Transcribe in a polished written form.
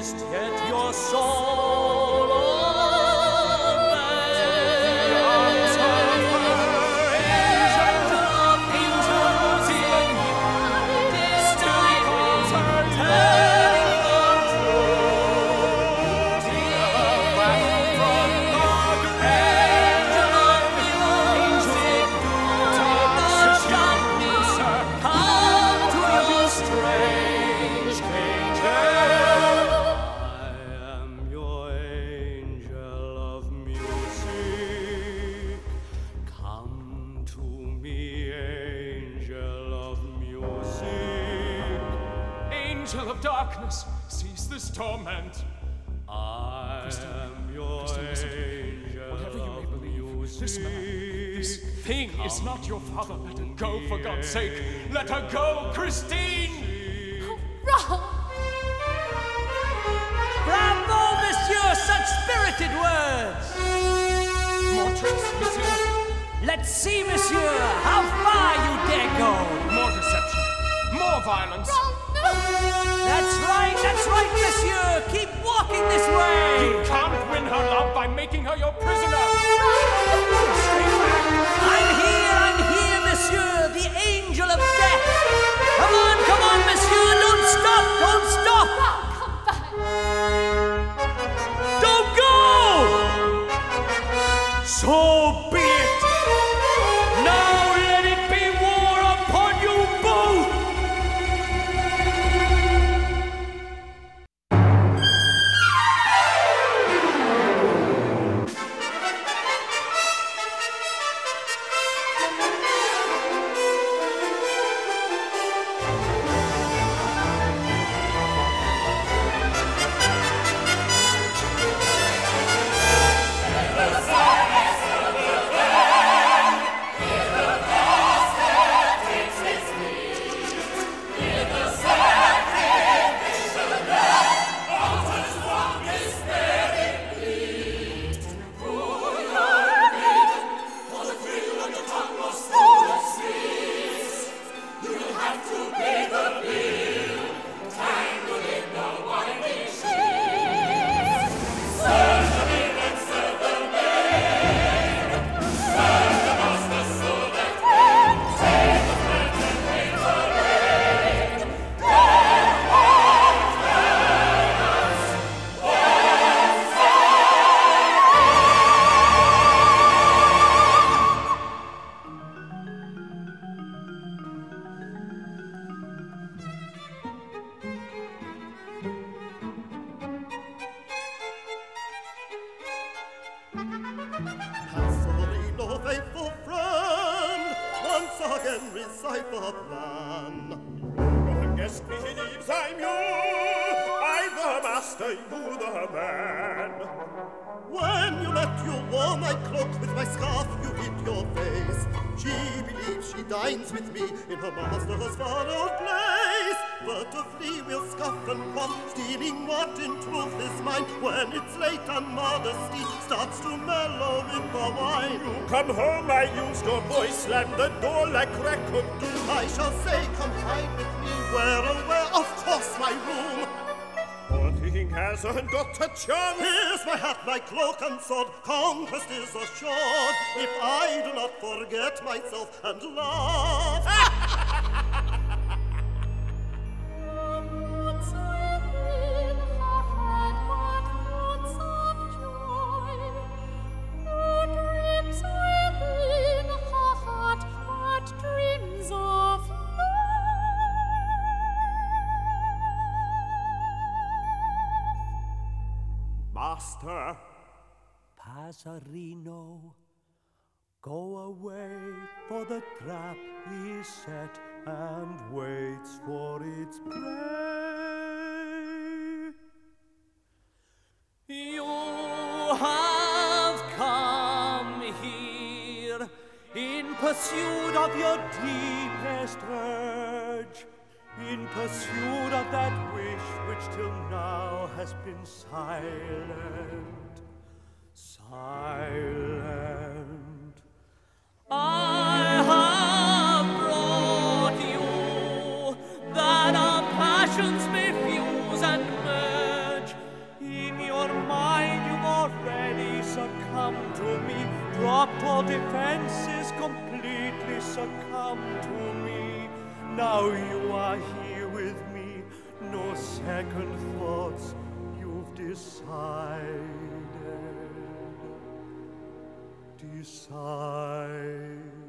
resist, yet your soul obeys. Angels in distant telling the truth. Angel of music, darkness, come to your strange angel. I am your angel of music. Come to me, angel of music. Angel of darkness, cease this torment. I am your angel Whatever you may of believe, this man, this music. thing is not your father. Let her go, for God's sake. Let her go, Christine! Wrong! Bravo, monsieur, such spirited words. More tricks, monsieur. Let's see, monsieur, how far you dare go. More deception. More violence. Wrong! No! That's right, monsieur. Keep walking this way. You can't win her love by making her your prisoner. I'm here, monsieur, the angel of death. Come on, monsieur, don't stop. Wrong, come back! Don't go. So be it. Now let it be war upon you both. Pastorino, faithful friend, once again recite the plan. Your guest believes I'm you, I the master, you the man. When you let you warm my cloak with my scarf, you hid your face. She believes she dines with me in her master's far-out place. Furtively we'll scoff and quaff, stealing what in truth is mine. When it's late and modesty starts to mellow with the wine. You come home, I used your voice, slam the door like crack could do. I shall say, come hide with me, where, of course, my room. For king hasn't got a chance. Here's my hat, my cloak and sword. Conquest is assured if I do not forget myself and laugh. What's within her heart? What thoughts of joy? What dreams within her heart? What dreams of love? Master, Passerino, go away, for the trap is set and waits for its prey. You have come here in pursuit of your deepest urge, in pursuit of that wish which till now has been silent, silent. I have brought you that our passions may fuse and merge me, dropped all defenses, completely succumbed to me. Now you are here with me, no second thoughts, you've decided. Decide.